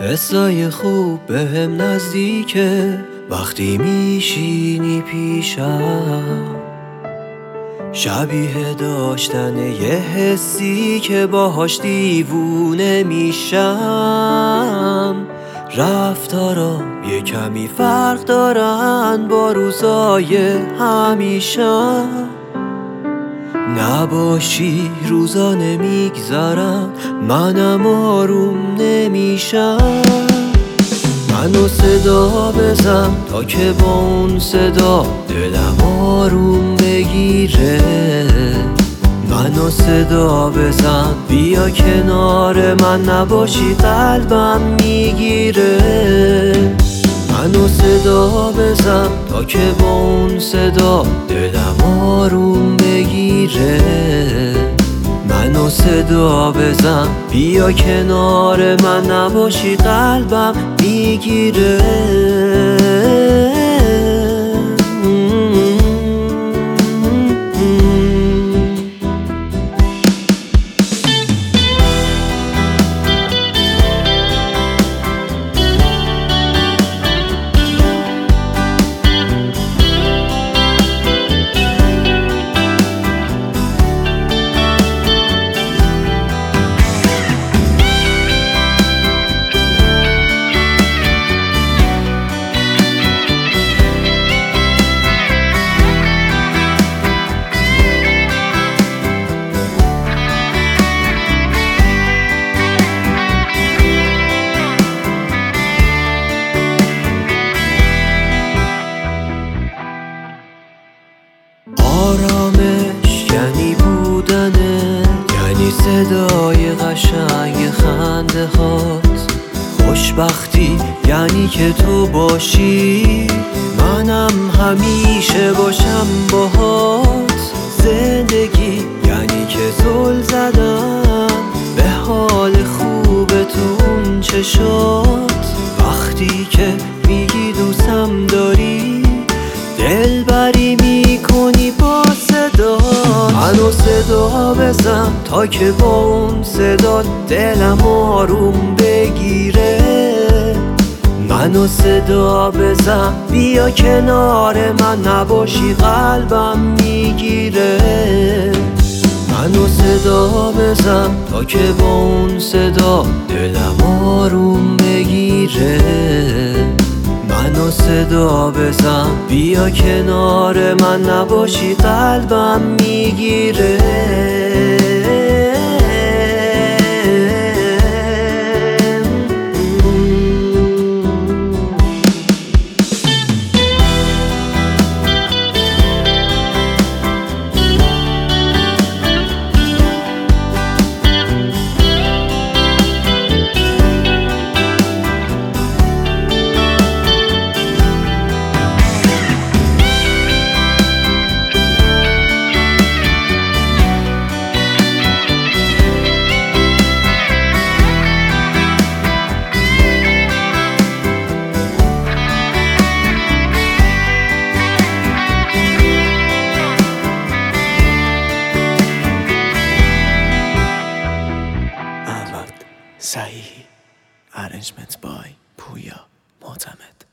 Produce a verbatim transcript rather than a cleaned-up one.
حسای خوب بهم نزدیکه وقتی میشینی پیشم، شبیه داشتن یه حسی که باهاش دیوونه میشم. رفتارام یه کمی فرق دارن با روزای همیشه، نباشی روزا نمیگذرم، منم آروم نمیشم. منو صدا بزن تا که با اون صدا دلم آروم بگیره. منو صدا بزن بیا کنار من، نباشی قلبم میگیره. منو صدا بزن تا که با اون صدا دلم آروم بگیره. منو صدا بزن بیا کنار من، نباشی قلبم میگیره. آرامش یعنی بودنه، یعنی صدای قشنگ خنده هات. خوشبختی یعنی که تو باشی، منم همیشه باشم باهات. زندگی یعنی که زل زدن به حال خوب تو اون چشات. وقتی که میگی دوستم داری، دلبری میکنی با صدا. منو صدا بزن تا که با اون صدا دلم آروم بگیره. منو صدا بزن بیا کنار من، نباشی قلبم میگیره. منو صدا بزن تا که با اون صدا دلم آروم بگیره. منو صدا بزن بیا کنار من، نباشی قلبم میگیره. صحیح. Arrangement by پویا معتمد.